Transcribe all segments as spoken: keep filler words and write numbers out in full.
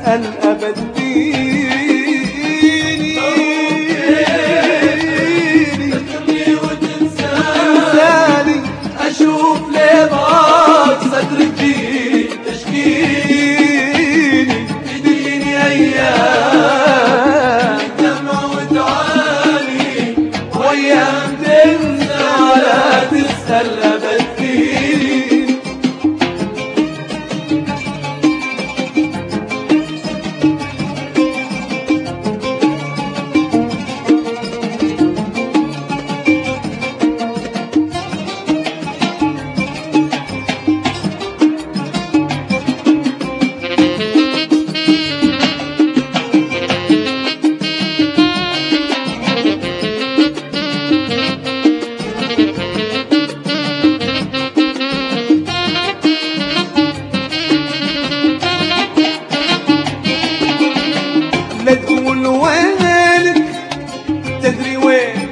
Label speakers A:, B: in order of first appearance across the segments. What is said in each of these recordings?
A: تسأل أبد فيني
B: تذكرني وتنساني أشوف لبعض صدرك فيه تشكيني تديني أيام دمع وتعاني وأيام تنسى ولا تسأل أبد فيني.
A: لا تقول وينك تدري وين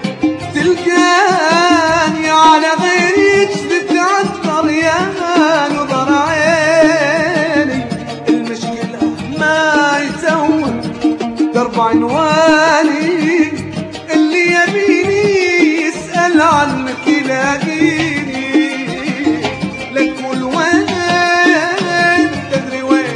A: تلقاني على غيرك تتعثر يا نظر عيني. المشكلة ما يتوه درب عنواني اللي يبيني يسأل عنك يلاقيني. لا تقول وين تدري وين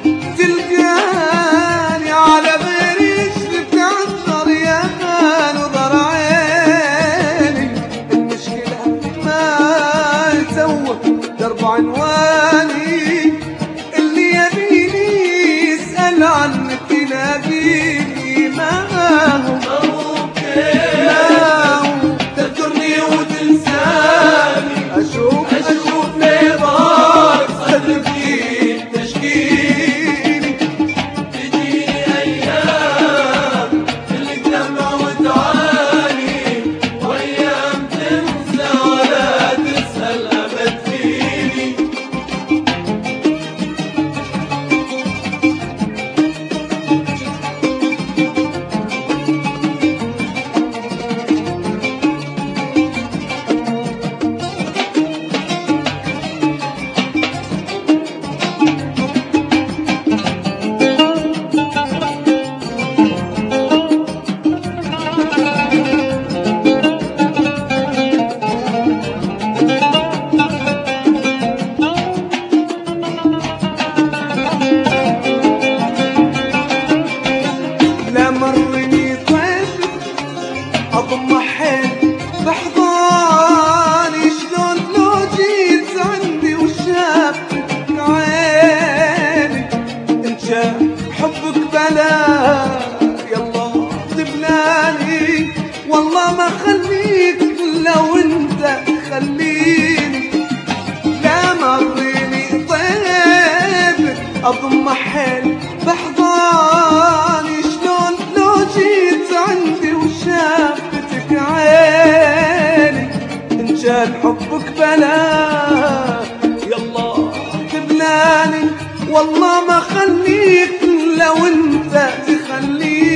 A: تلقاني على غيرك تتعثر يا نظر عيني. المشكلة ما يتوه درب عنواني اللي يبيني يسأل عنك يلاقيني. ما هو ما هو
B: تذكرني وتنساني
A: أشوف
B: أشوف لبعض صدرك فيه تشكيني تجيني أيام اللي دمع وتعاني وأيام تنسى ولا تسأل أبد فيني.
A: لا مرني طيف أضم حيل بحضاني شلون لو جيت عندي وشافتك عيني. إن جاء حبك بلا يلا تبلاني والله ما خليك لو انت خليني. لا مرني طيف أضم حيل بحضاني شلون لو جيت عندي وشافتك عيني. إن كان حبك بلا يلا تبلاني والله ما خليك لو انت تخليني.